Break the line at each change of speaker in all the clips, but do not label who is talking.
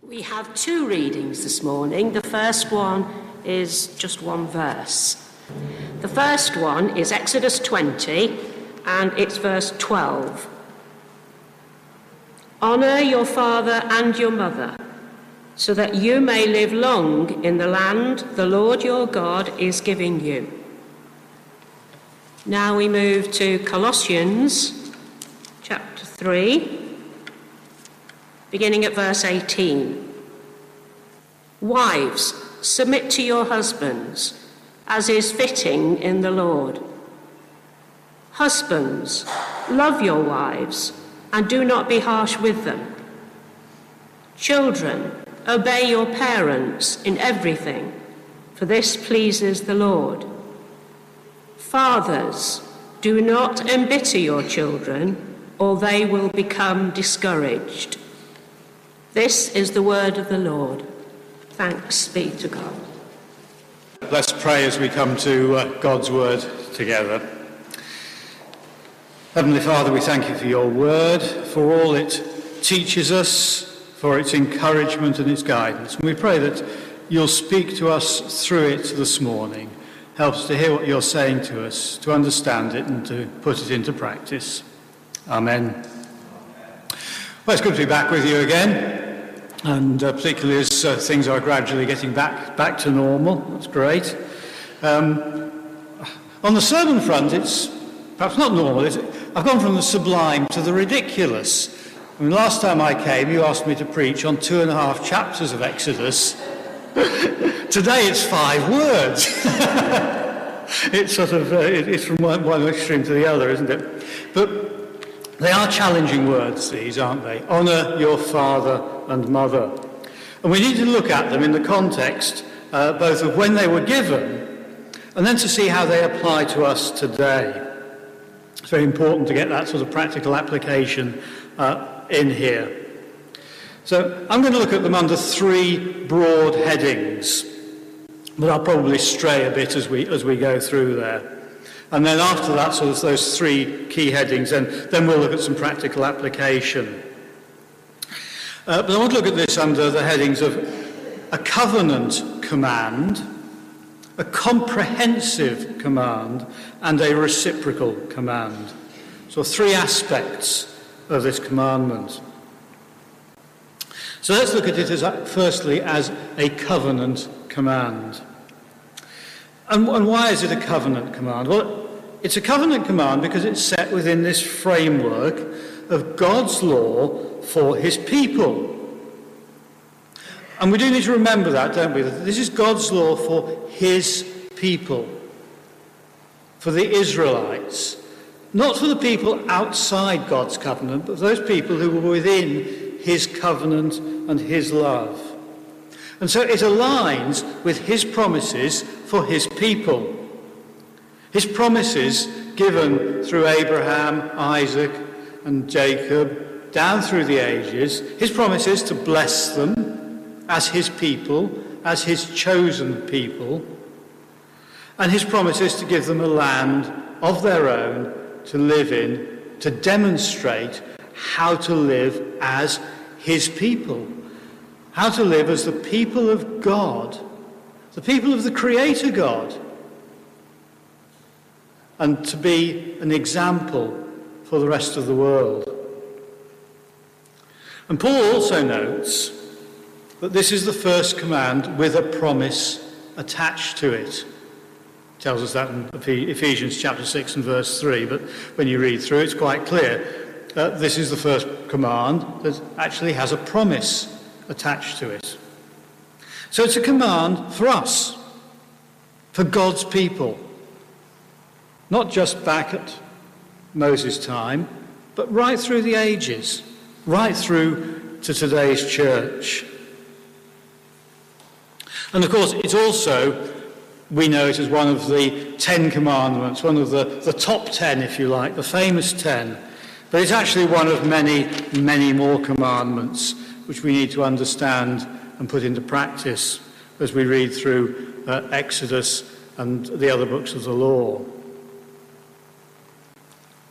We have two readings this morning. The first one is just one verse. The first one is Exodus 20, and it's verse 12. Honour your father and your mother, so that you may live long in the land the Lord your God is giving you. Now we move to Colossians chapter 3. Beginning at verse 18. Wives, submit to your husbands, as is fitting in the Lord. Husbands, love your wives, and do not be harsh with them. Children, obey your parents in everything, for this pleases the Lord. Fathers, do not embitter your children, or they will become discouraged. This is the word of the Lord. Thanks be to God.
Let's pray as we come to God's word together. Heavenly Father, we thank you for your word, for all it teaches us, for its encouragement and its guidance. And we pray that you'll speak to us through it this morning. Help us to hear what you're saying to us, to understand it and to put it into practice. Amen. Well, it's good to be back with you again. And particularly as things are gradually getting back to normal. That's great. On the sermon front, it's perhaps not normal. I've gone from the sublime to the ridiculous. I mean, last time I came, you asked me to preach on 2.5 chapters of Exodus. Today it's 5 words. It's sort of it's from one extreme to the other, isn't it? But they are challenging words, these, aren't they? Honour your father and mother. And we need to look at them in the context both of when they were given and then to see how they apply to us today. It's very important to get that sort of practical application in here. So I'm going to look at them under 3 broad headings, but I'll probably stray a bit as we go through there. And then after that, sort of those 3 key headings, then we'll look at some practical application. But I want to look at this under the headings of a covenant command, a comprehensive command, and a reciprocal command. So 3 aspects of this commandment. So let's look at it as firstly as a covenant command. And why is it a covenant command? Well, it's a covenant command because it's set within this framework of God's law for his people. And we do need to remember that, don't we? That this is God's law for his people, for the Israelites. Not for the people outside God's covenant, but those people who were within his covenant and his love. And so it aligns with his promises for his people. His promises given through Abraham, Isaac, and Jacob down through the ages. His promises to bless them as his people, as his chosen people. And his promises to give them a land of their own to live in, to demonstrate how to live as his people. How to live as the people of God, the people of the Creator God, and to be an example for the rest of the world. And Paul also notes that this is the first command with a promise attached to it. He tells us that in Ephesians chapter 6 and verse 3, but when you read through it's quite clear that this is the first command that actually has a promise attached to it. So it's a command for us, for God's people, not just back at Moses' time, but right through the ages, right through to today's church. And of course, it's also, we know it as one of the 10 commandments, one of the top 10, if you like, the famous 10. But it's actually one of many, many more commandments which we need to understand and put into practice as we read through Exodus and the other books of the law.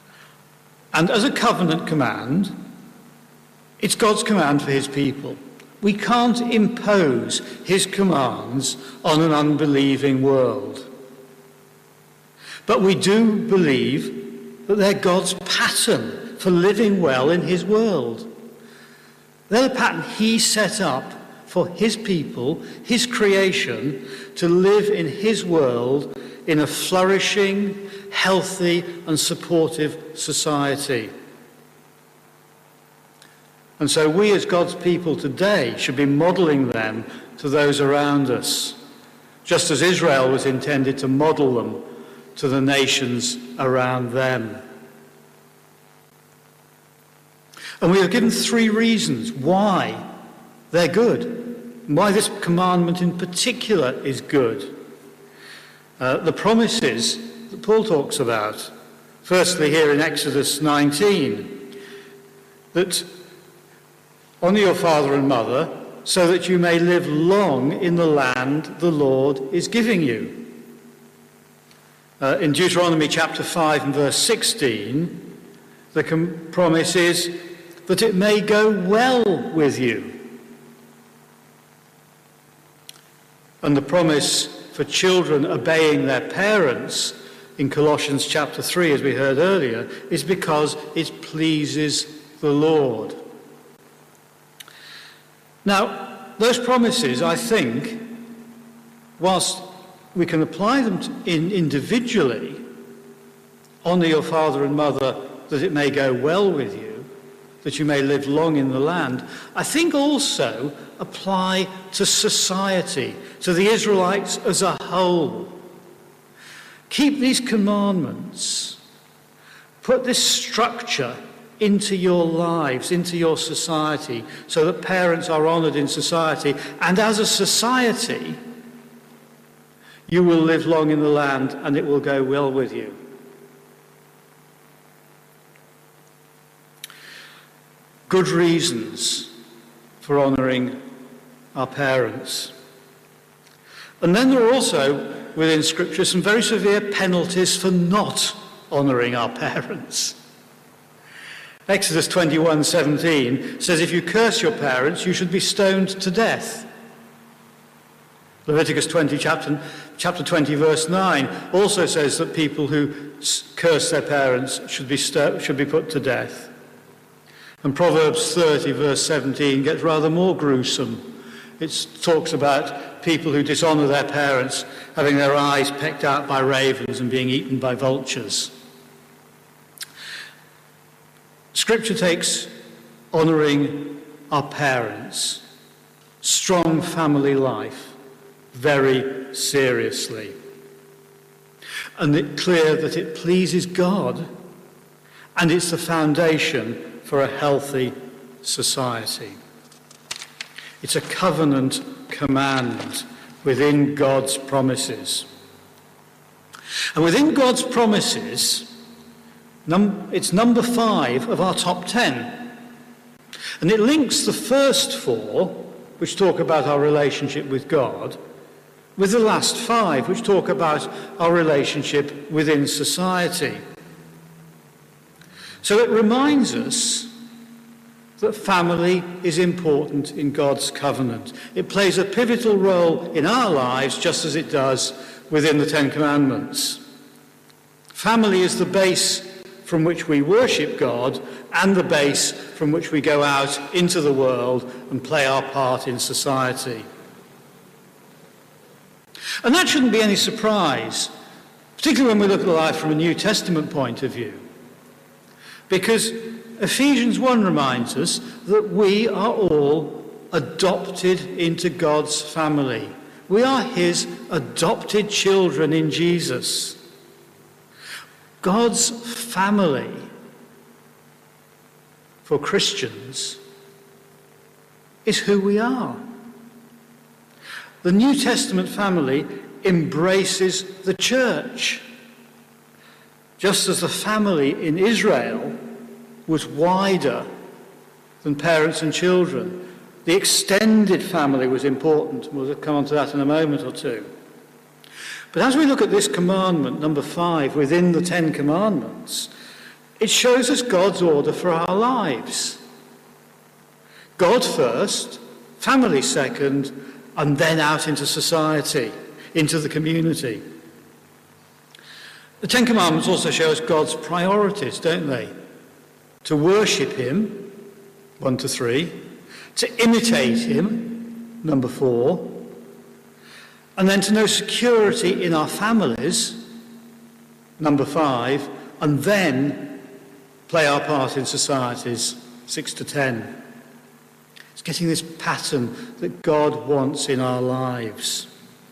And as a covenant command, it's God's command for his people. We can't impose his commands on an unbelieving world. But we do believe that they're God's pattern for living well in his world. They're the pattern he set up for his people, his creation, to live in his world in a flourishing, healthy and supportive society. And so we as God's people today should be modelling them to those around us, just as Israel was intended to model them to the nations around them. And we are given 3 reasons why they're good, why this commandment in particular is good. The promises that Paul talks about. Firstly, here in Exodus 19, that honour your father and mother so that you may live long in the land the Lord is giving you. In Deuteronomy chapter 5 and verse 16, the promise is that it may go well with you. And the promise for children obeying their parents in Colossians chapter 3, as we heard earlier, is because it pleases the Lord. Now, those promises, I think, whilst we can apply them individually, honour your father and mother that it may go well with you, that you may live long in the land, I think also apply to society, to the Israelites as a whole. Keep these commandments. Put this structure into your lives, into your society, so that parents are honoured in society. And as a society, you will live long in the land and it will go well with you. Good reasons for honouring our parents. And then there are also, within Scripture, some very severe penalties for not honouring our parents. Exodus 21:17 says, if you curse your parents, you should be stoned to death. Leviticus 20, chapter 20, verse 9, also says that people who curse their parents should be put to death. And Proverbs 30, verse 17, gets rather more gruesome. It talks about people who dishonour their parents having their eyes pecked out by ravens and being eaten by vultures. Scripture takes honouring our parents, strong family life, very seriously. And it's clear that it pleases God, and it's the foundation for a healthy society. It's a covenant command within God's promises. And within God's promises, it's number 5 of our top 10. And it links the first 4, which talk about our relationship with God, with the last 5, which talk about our relationship within society. So it reminds us that family is important in God's covenant. It plays a pivotal role in our lives just as it does within the Ten Commandments. Family is the base from which we worship God and the base from which we go out into the world and play our part in society. And that shouldn't be any surprise, particularly when we look at life from a New Testament point of view. Because Ephesians 1 reminds us that we are all adopted into God's family. We are his adopted children in Jesus. God's family for Christians is who we are. The New Testament family embraces the church, just as the family in Israel was wider than parents and children. The extended family was important. We'll come on to that in a moment or two. But as we look at this commandment, number 5, within the 10 commandments, it shows us God's order for our lives. God first, family second, and then out into society, into the community. The Ten Commandments also show us God's priorities, don't they? To worship him, 1 to 3, to imitate him, number 4, and then to know security in our families, number 5, and then play our part in societies, 6 to 10. It's getting this pattern that God wants in our lives.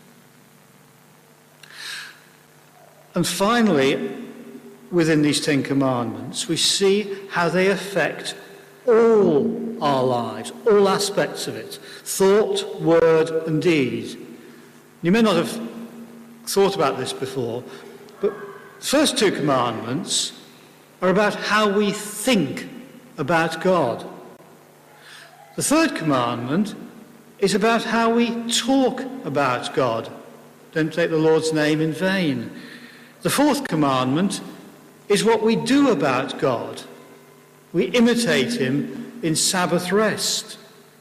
And finally, within these 10 Commandments, we see how they affect all our lives, all aspects of it, thought, word, and deed. You may not have thought about this before, but the first 2 commandments are about how we think about God. The third commandment is about how we talk about God. Don't take the Lord's name in vain. The fourth commandment is what we do about God. We imitate him in Sabbath rest.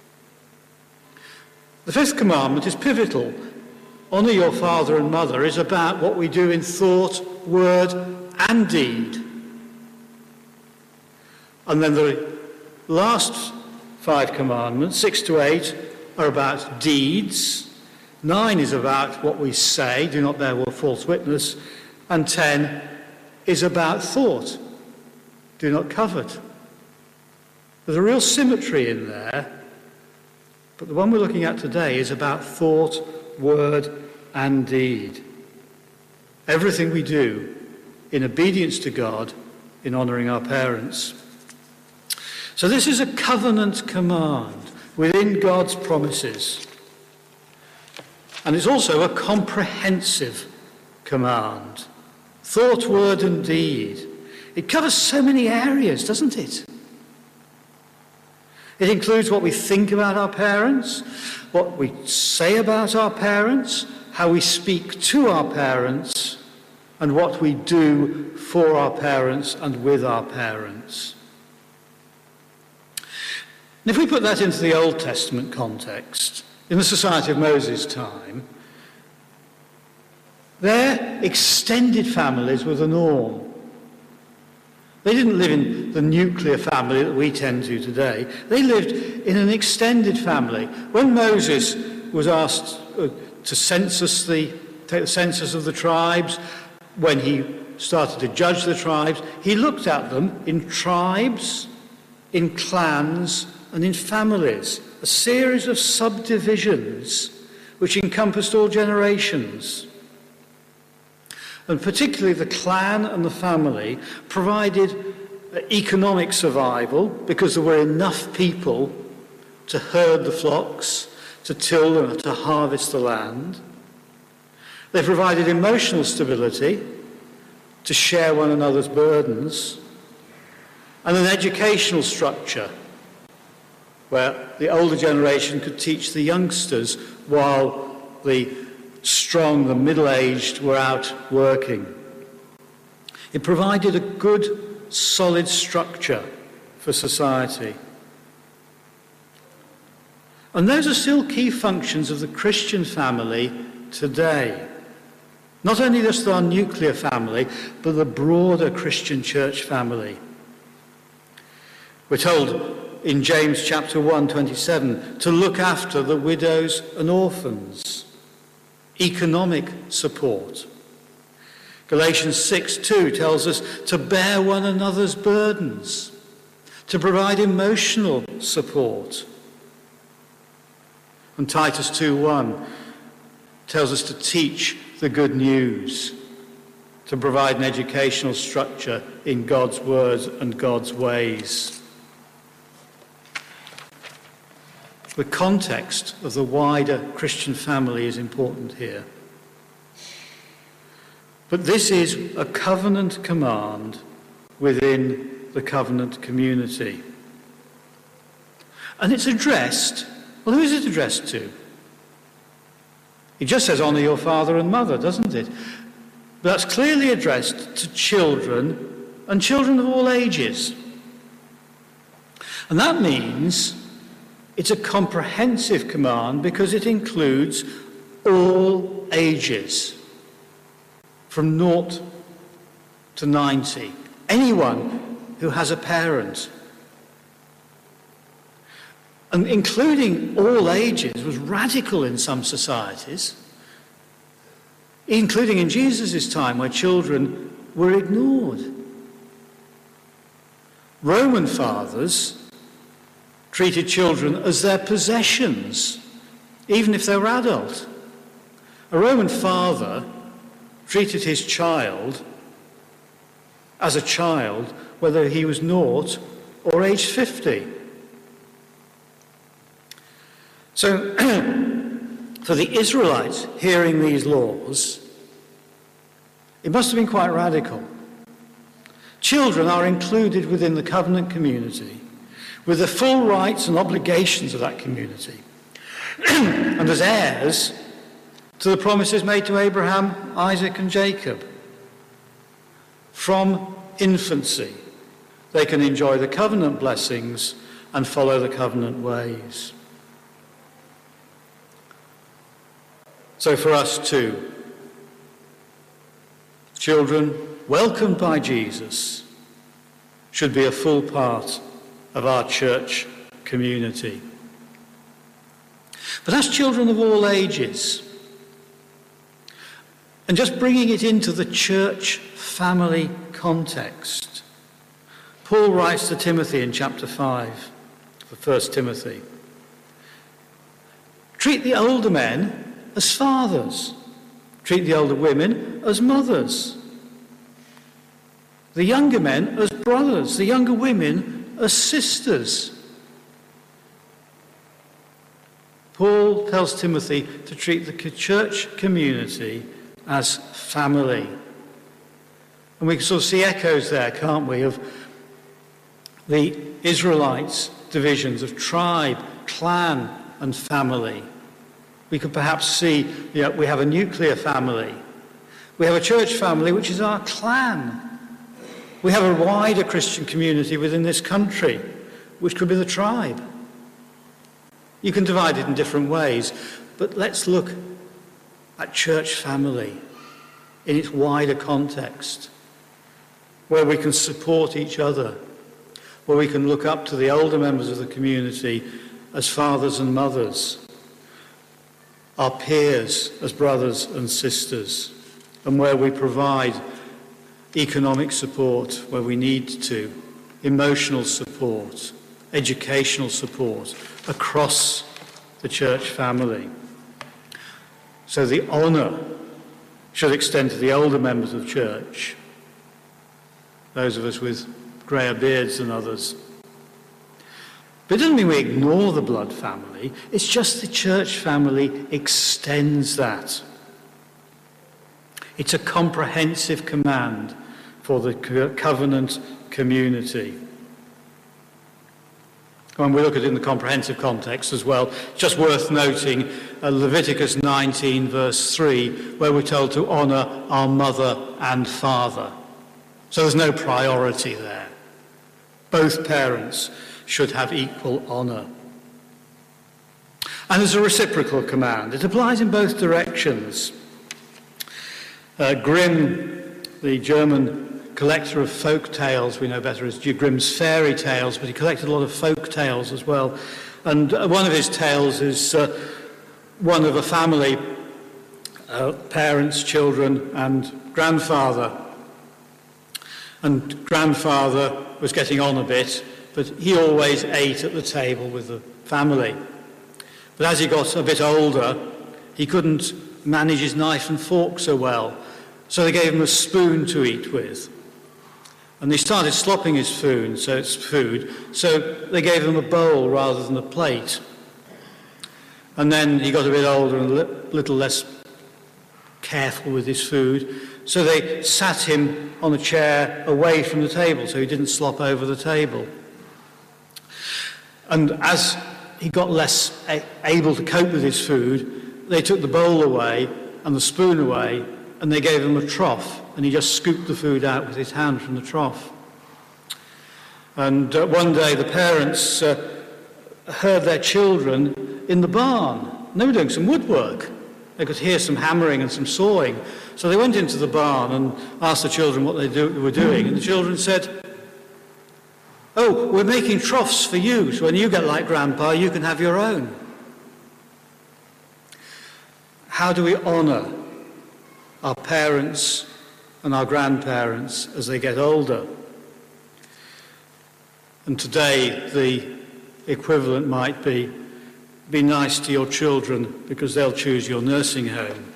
The fifth commandment is pivotal. Honour your father and mother is about what we do in thought, word, and deed. And then the last 5 commandments, 6 to 8, are about deeds. 9 is about what we say, do not bear false witness. And 10 is about thought, do not covet. There's a real symmetry in there, but the one we're looking at today is about thought, word, and deed. Everything we do in obedience to God, in honouring our parents. So this is a covenant command within God's promises. And it's also a comprehensive command. Thought, word, and deed. It covers so many areas, doesn't it? It includes what we think about our parents, what we say about our parents, how we speak to our parents, and what we do for our parents and with our parents. And if we put that into the Old Testament context, in the society of Moses' time, their extended families were the norm. They didn't live in the nuclear family that we tend to today. They lived in an extended family. When Moses was asked to take the census of the tribes, when he started to judge the tribes, he looked at them in tribes, in clans, and in families, a series of subdivisions which encompassed all generations. And particularly the clan and the family provided economic survival because there were enough people to herd the flocks, to till and to harvest the land. They provided emotional stability to share one another's burdens, and an educational structure where the older generation could teach the youngsters while the strong, the middle-aged were out working. It provided a good, solid structure for society. And those are still key functions of the Christian family today. Not only just our nuclear family, but the broader Christian church family. We're told in James chapter 1:27 to look after the widows and orphans. Economic support. Galatians 6:2 tells us to bear one another's burdens, to provide emotional support. And Titus 2:1 tells us to teach the good news, to provide an educational structure in God's words and God's ways. The context of the wider Christian family is important here. But this is a covenant command within the covenant community. And it's addressed, well, who is it addressed to? It just says, honour your father and mother, doesn't it? But that's clearly addressed to children, and children of all ages. And that means It's a comprehensive command because it includes all ages, from 0 to 90. Anyone who has a parent. And including all ages was radical in some societies, including in Jesus' time where children were ignored. Roman fathers treated children as their possessions, even if they were adult. A Roman father treated his child as a child, whether he was 0 or aged 50. So, for the Israelites hearing these laws, it must have been quite radical. Children are included within the covenant community with the full rights and obligations of that community and as heirs to the promises made to Abraham, Isaac and Jacob. From infancy, they can enjoy the covenant blessings and follow the covenant ways. So for us too, children welcomed by Jesus should be a full part of our church community. But as children of all ages, and just bringing it into the church family context, Paul writes to Timothy in chapter 5 of 1 Timothy, treat the older men as fathers, treat the older women as mothers, the younger men as brothers, the younger women as sisters. Paul tells Timothy to treat the church community as family. And we can sort of see echoes there, can't we, of the Israelites' divisions of tribe, clan, and family. We could perhaps see, we have a nuclear family. We have a church family, which is our clan. We have a wider Christian community within this country, which could be the tribe. You can divide it in different ways, but let's look at church family in its wider context, where we can support each other, where we can look up to the older members of the community as fathers and mothers, our peers as brothers and sisters, and where we provide economic support where we need to, emotional support, educational support across the church family. So the honour should extend to the older members of church, those of us with greyer beards than others. But it doesn't mean we ignore the blood family. It's just the church family extends that. It's a comprehensive command for the covenant community. When we look at it in the comprehensive context as well, just worth noting Leviticus 19 verse 3, where we're told to honour our mother and father. So there's no priority there. Both parents should have equal honour. And there's a reciprocal command. It applies in both directions. Grimm, the German collector of folk tales, we know better as Grimm's fairy tales, but he collected a lot of folk tales as well. And one of his tales is one of a family, parents, children, and grandfather. And grandfather was getting on a bit, but he always ate at the table with the family. But as he got a bit older, he couldn't manage his knife and fork so well, so they gave him a spoon to eat with. And they started slopping his food, so they gave him a bowl rather than a plate. And then he got a bit older and a little less careful with his food, so they sat him on a chair away from the table so he didn't slop over the table. And as he got less able to cope with his food, they took the bowl away and the spoon away, and they gave him a trough, and he just scooped the food out with his hand from the trough. And one day the parents heard their children in the barn. And they were doing some woodwork. They could hear some hammering and some sawing. So they went into the barn and asked the children what they were doing. And the children said, "Oh, we're making troughs for you, so when you get like Grandpa, you can have your own." How do we honour our parents and our grandparents as they get older? And today the equivalent might be nice to your children because they'll choose your nursing home.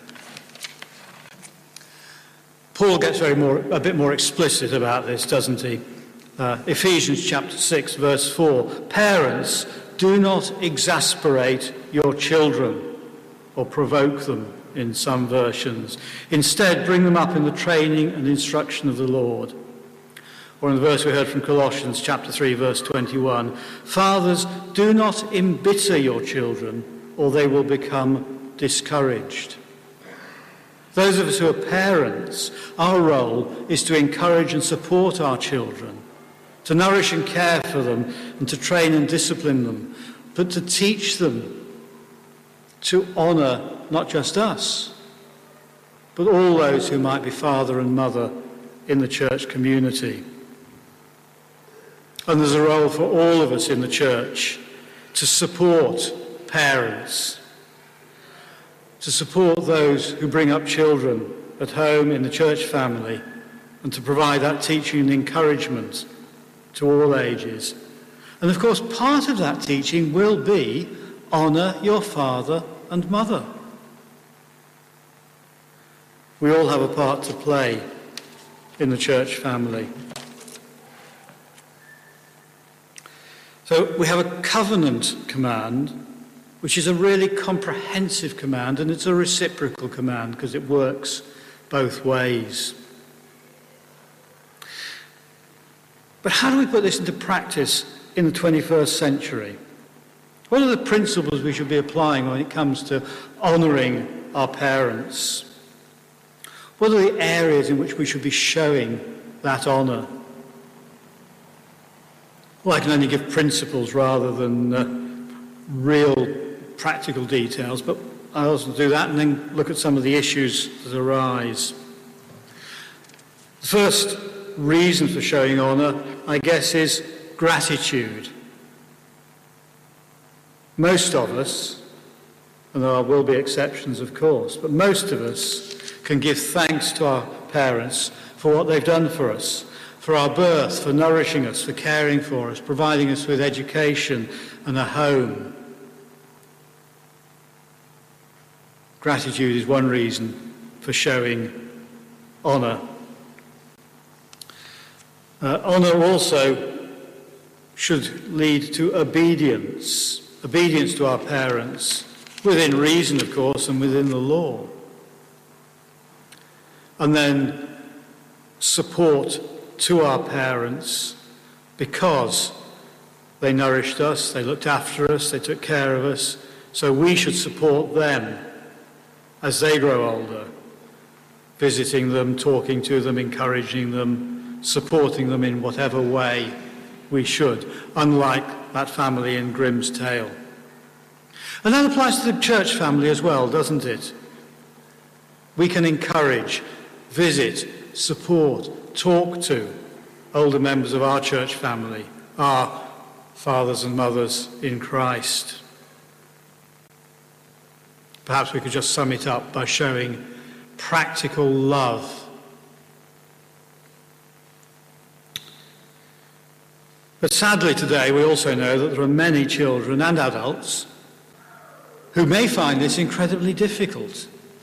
Paul gets a bit more explicit about this, doesn't he? Ephesians chapter 6, verse 4. Parents, do not exasperate your children or provoke them in some versions. Instead, bring them up in the training and instruction of the Lord. Or in the verse we heard from Colossians chapter 3, verse 21. Fathers, do not embitter your children, or they will become discouraged. Those of us who are parents, our role is to encourage and support our children, to nourish and care for them, and to train and discipline them, but to teach them to honour not just us, but all those who might be father and mother in the church community. And there's a role for all of us in the church to support parents, to support those who bring up children at home in the church family, and to provide that teaching and encouragement to all ages. And of course, part of that teaching will be honour your father and mother. We all have a part to play in the church family. So we have a covenant command, which is a really comprehensive command, and it's a reciprocal command because it works both ways. But how do we put this into practice in the 21st century? What are the principles we should be applying when it comes to honouring our parents? What are the areas in which we should be showing that honour? Well, I can only give principles rather than real practical details, but I'll also do that and then look at some of the issues that arise. The first reason for showing honour, I guess, is gratitude. Most of us, and there will be exceptions of course, but most of us can give thanks to our parents for what they've done for us, for our birth, for nourishing us, for caring for us, providing us with education and a home. Gratitude is one reason for showing honour. Honour also should lead to obedience to our parents, within reason, of course, and within the law. And then support to our parents because they nourished us, they looked after us, they took care of us, so we should support them as they grow older, visiting them, talking to them, encouraging them, supporting them in whatever way we should, unlike that family in Grimm's Tale. And that applies to the church family as well, doesn't it? We can encourage, visit, support, talk to older members of our church family, our fathers and mothers in Christ. Perhaps we could just sum it up by showing practical love. But sadly today we also know that there are many children and adults who may find this incredibly difficult.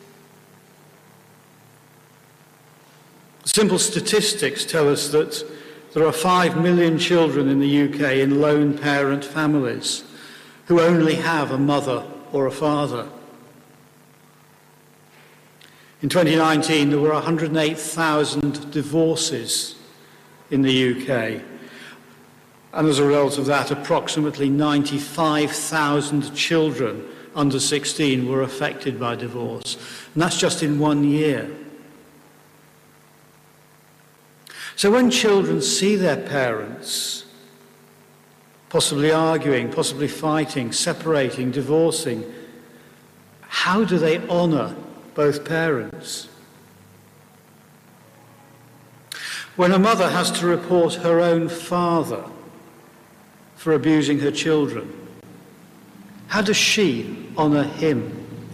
Simple statistics tell us that there are 5 million children in the UK in lone parent families who only have a mother or a father. In 2019, there were 108,000 divorces in the UK. And as a result of that, approximately 95,000 children under 16 were affected by divorce. And that's just in 1 year. So when children see their parents, possibly arguing, possibly fighting, separating, divorcing. How do they honour both parents? When a mother has to report her own father for abusing her children, how does she honour him?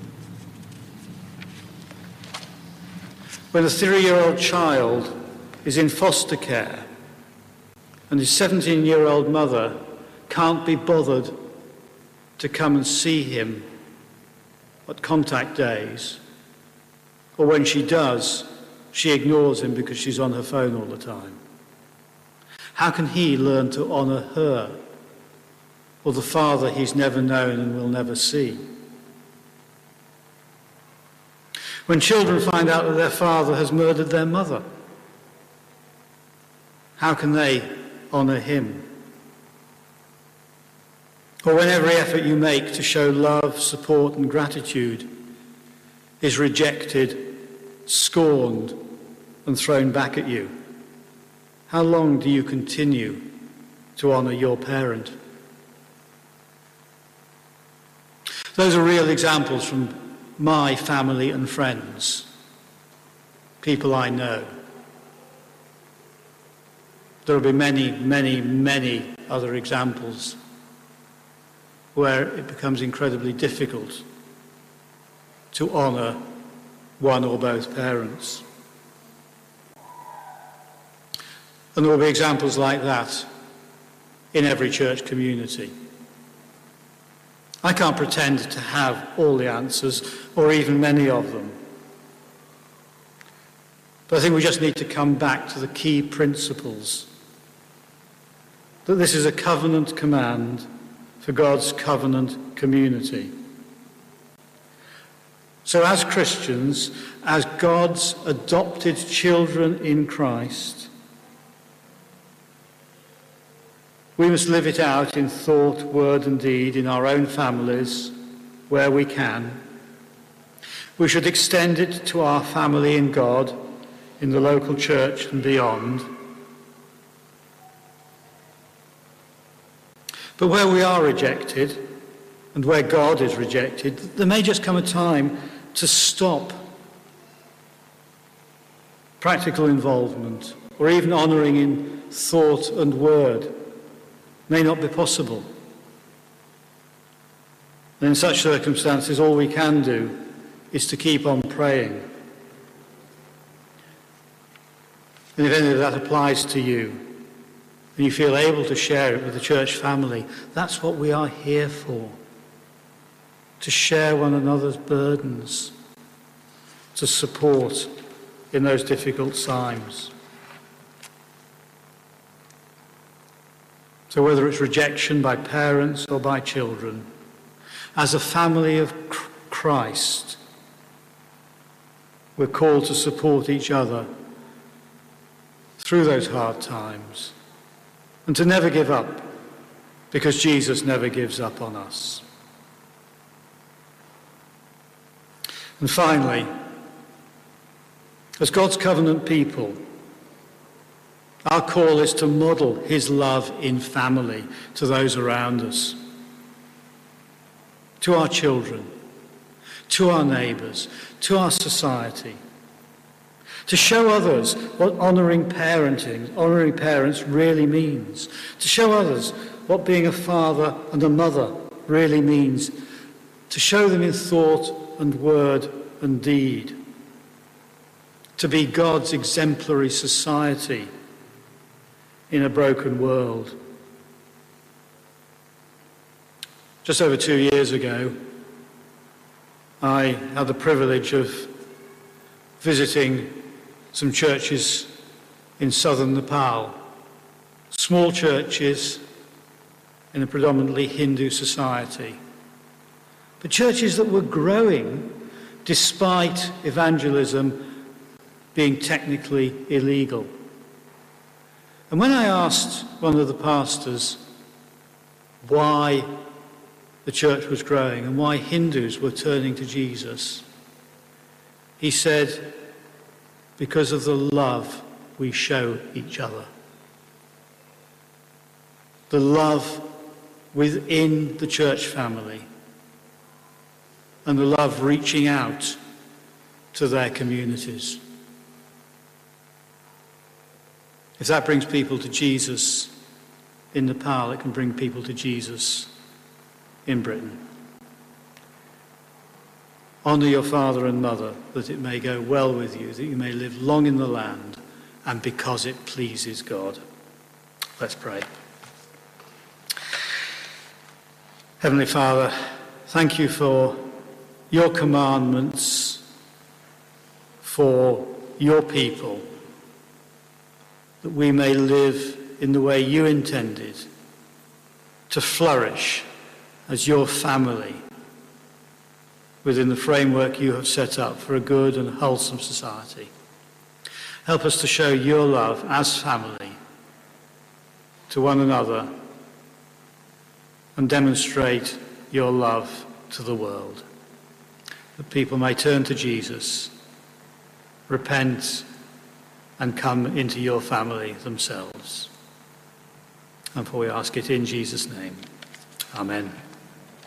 When a 3-year-old child is in foster care and his 17-year-old mother can't be bothered to come and see him at contact days, or when she does, she ignores him because she's on her phone all the time. How can he learn to honour her or the father he's never known and will never see? When children find out that their father has murdered their mother, how can they honour him? Or when every effort you make to show love, support and gratitude is rejected, scorned and thrown back at you, how long do you continue to honour your parent? Those are real examples from my family and friends, people I know. There will be many, many, many other examples where it becomes incredibly difficult to honour one or both parents. And there will be examples like that in every church community. I can't pretend to have all the answers, or even many of them. But I think we just need to come back to the key principles. That this is a covenant command for God's covenant community. So as Christians, as God's adopted children in Christ, we must live it out in thought, word and deed in our own families where we can. We should extend it to our family in God, in the local church and beyond. But where we are rejected, and where God is rejected, there may just come a time to stop practical involvement, or even honouring in thought and word. May not be possible. And in such circumstances, all we can do is to keep on praying. And if any of that applies to you, and you feel able to share it with the church family, that's what we are here for. To share one another's burdens, to support in those difficult times. So whether it's rejection by parents or by children, as a family of Christ, we're called to support each other through those hard times and to never give up, because Jesus never gives up on us. And finally, as God's covenant people, our call is to model his love in family to those around us, to our children, to our neighbours, to our society, to show others what honouring parents really means, to show others what being a father and a mother really means, to show them in thought and word and deed, to be God's exemplary society in a broken world. Just over 2 years ago, I had the privilege of visiting some churches in southern Nepal, small churches in a predominantly Hindu society, but churches that were growing despite evangelism being technically illegal. And when I asked one of the pastors why the church was growing and why Hindus were turning to Jesus, he said, because of the love we show each other. The love within the church family, and the love reaching out to their communities. If that brings people to Jesus in Nepal, it can bring people to Jesus in Britain. Honour your father and mother, that it may go well with you, that you may live long in the land, and because it pleases God. Let's pray. Heavenly Father, thank you for your commandments for your people, that we may live in the way you intended, to flourish as your family within the framework you have set up for a good and wholesome society. Help us to show your love as family to one another and demonstrate your love to the world, that people may turn to Jesus, repent, and come into your family themselves. And for we ask it in Jesus' name. Amen.